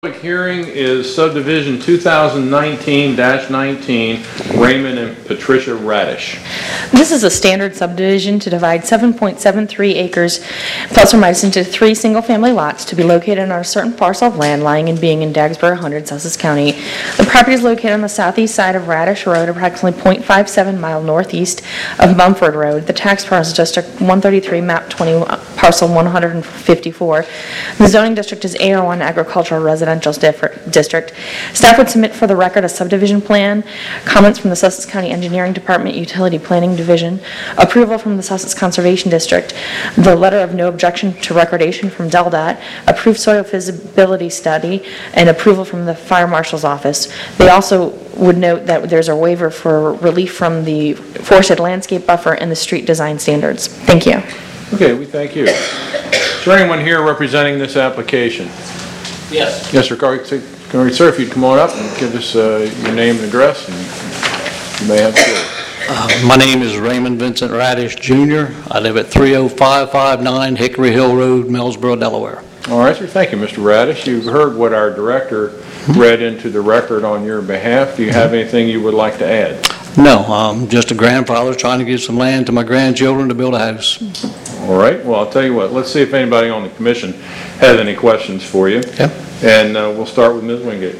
Public hearing is subdivision 2019-19, Raymond and Patricia Radish. This is a standard subdivision to divide 7.73 acres plus or minus into 3 single-family lots to be located on a certain parcel of land lying and being in Dagsboro 100, Sussex County. The property is located on the southeast side of Radish Road, approximately 0.57 mile northeast of Mumford Road. The tax parcel is District 133, map 20, parcel 154. The zoning district is AR1 agricultural residential district. Staff would submit for the record a subdivision plan, comments from the Sussex County Engineering Department Utility Planning Division, approval from the Sussex Conservation District, the letter of no objection to recordation from DELDOT, approved soil feasibility study, and approval from the Fire Marshal's Office. They also would note that there's a waiver for relief from the forested landscape buffer and the street design standards. Thank you. Okay, we thank you. Is there anyone here representing this application? Yes. Yes, sir. Sir, if you'd come on up and give us your name and address, and you may have the floor. My name is Raymond Vincent Radish, Jr. I live at 30559 Hickory Hill Road, Millsboro, Delaware. All right, sir. Thank you, Mr. Radish. You've heard what our director read into the record on your behalf. Do you have anything you would like to add? No, I'm just a grandfather trying to give some land to my grandchildren to build a house. All right. Well, I'll tell you what. Let's see if anybody on the commission has any questions for you. Okay. And we'll start with Ms. Wingate.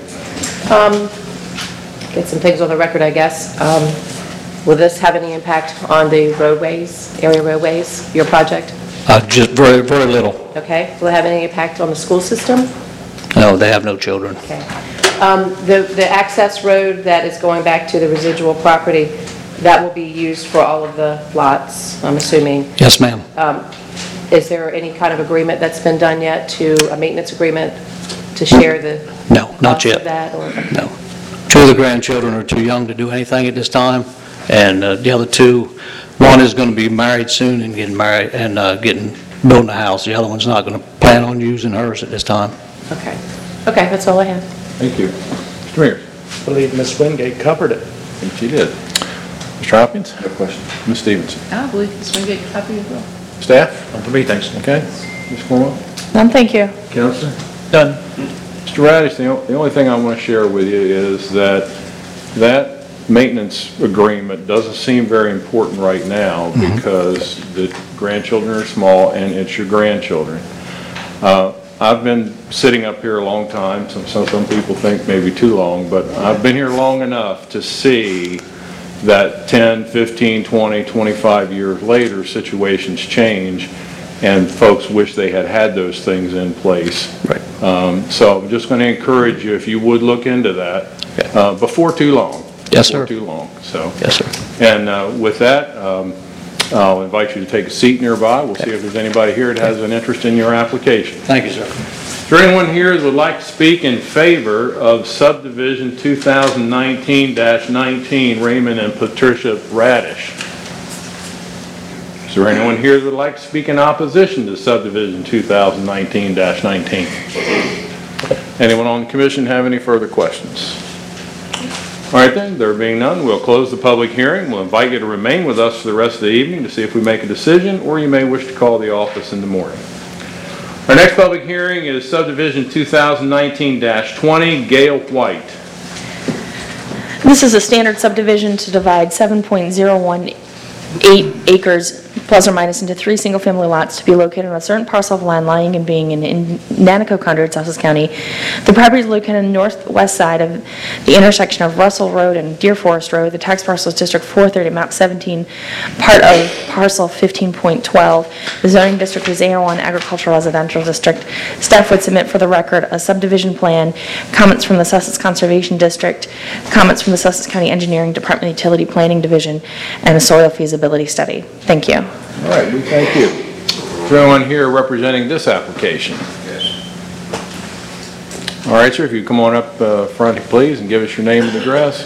Get some things on the record, I guess. Will this have any impact on the roadways, area roadways, your project? Just very, very little. Okay. Will it have any impact on the school system? No, they have no children. Okay. The access road that is going back to the residual property, that will be used for all of the lots, I'm assuming. Yes, ma'am. Is there any kind of agreement that's been done yet, to a maintenance agreement to share the No, not cost yet. of that? Or? No. 2 of the grandchildren are too young to do anything at this time, and the other 2, one is going to be married soon and getting married and building a house. The other one's not going to plan on using hers at this time. Okay. Okay, that's all I have. Thank you. Mr. Mears. I believe Ms. Wingate covered it. I think she did. Mr. Hopkins? No question. Ms. Stevenson? I believe Ms. Wingate copied as well. Staff? Not for me, thanks. Okay. Ms. Cornwell? None, thank you. Counselor? Done. Mr. Radish, the only thing I want to share with you is that maintenance agreement doesn't seem very important right now because the grandchildren are small and it's your grandchildren. I've been sitting up here a long time. Some people think maybe too long, but I've been here long enough to see that 10, 15, 20, 25 years later, situations change and folks wish they had had those things in place. Right. So I'm just going to encourage you, if you would look into that before too long. Yes, sir. Before too long. So. Yes, sir. And with that, I'll invite you to take a seat nearby. We'll see if there's anybody here that has an interest in your application. Thank you, sir. Is there anyone here that would like to speak in favor of subdivision 2019-19, Raymond and Patricia Radish? Is there anyone here that would like to speak in opposition to subdivision 2019-19? Anyone on the commission have any further questions? All right then, there being none, we'll close the public hearing. We'll invite you to remain with us for the rest of the evening to see if we make a decision, or you may wish to call the office in the morning. Our next public hearing is subdivision 2019-20, Gail White. This is a standard subdivision to divide 7.018 acres plus or minus into 3 single-family lots to be located on a certain parcel of land lying and being in Nanticoke 100, Sussex County. The property is located on the northwest side of the intersection of Russell Road and Deer Forest Road. The tax parcel is District 430, map 17, part of parcel 15.12. The zoning district is AR1 agricultural residential district. Staff would submit for the record a subdivision plan, comments from the Sussex Conservation District, comments from the Sussex County Engineering Department Utility Planning Division, and a soil feasibility study. Thank you. All right, we thank you. Is there anyone here representing this application? Yes. All right, sir, if you come on up front, please, and give us your name and address.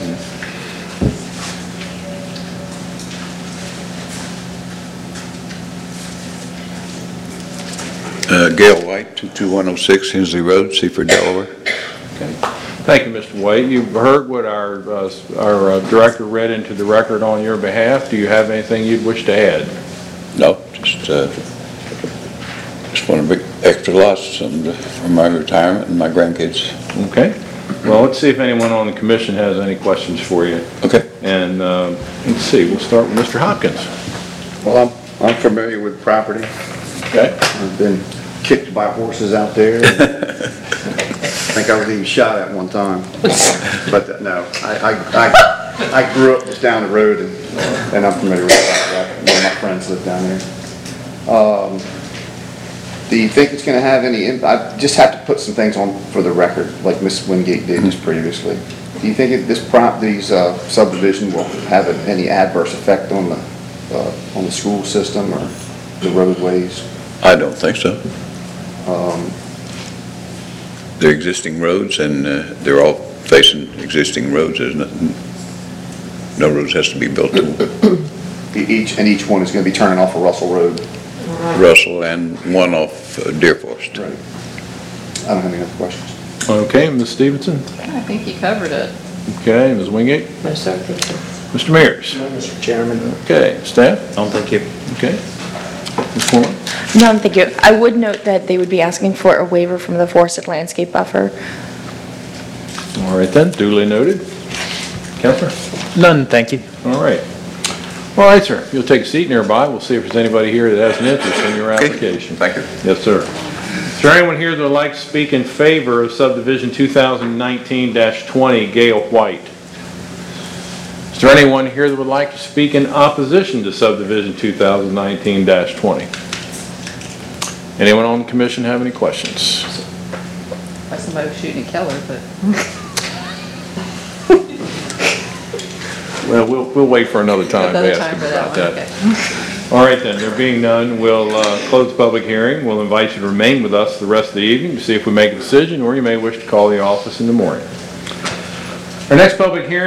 Gail White, 22106 Hensley Road, Seaford, Delaware. Okay. Thank you, Mr. White. You've heard what our director read into the record on your behalf. Do you have anything you'd wish to add? No, just want to extra lots and for my retirement and my grandkids. Okay. Well, let's see if anyone on the commission has any questions for you. Okay. And let's see, we'll start with Mr. Hopkins. Well, I'm familiar with property. Okay. I've been kicked by horses out there. I think I was even shot at one time. But no, I grew up just down the road and I'm familiar with that. One of my friends lived down there. Do you think it's going to have any impact? I just have to put some things on for the record, like Ms. Wingate did just previously. Do you think these subdivision will have any adverse effect on the school system or the roadways? I don't think so. They're existing roads and they're all facing existing roads. There's nothing, no roads has to be built to them. Each one is going to be turning off of Russell Road. Russell and one off Deer Forest. Right. I don't have any other questions. Okay, Ms. Stevenson? I think you covered it. Okay, Ms. Wingate? No, sir, thank you. Mr. Mears? No, Mr. Chairman. Okay, staff? No, thank you. Okay. Ms. Foreman? None, thank you. I would note that they would be asking for a waiver from the forested landscape buffer. All right then, duly noted. Counselor? None, thank you. All right. All right, sir. If you'll take a seat nearby, we'll see if there's anybody here that has an interest in your Okay. application. Thank you. Yes, sir. Is there anyone here that would like to speak in favor of subdivision 2019-20 Gale White? Is there anyone here that would like to speak in opposition to subdivision 2019-20? Anyone on the commission have any questions? Like somebody was shooting at Keller, but Well, we'll wait for another time to another ask time him for that about one, that. okay. All right then, there being none, we'll close the public hearing. We'll invite you to remain with us the rest of the evening to see if we make a decision, or you may wish to call the office in the morning. Our next public hearing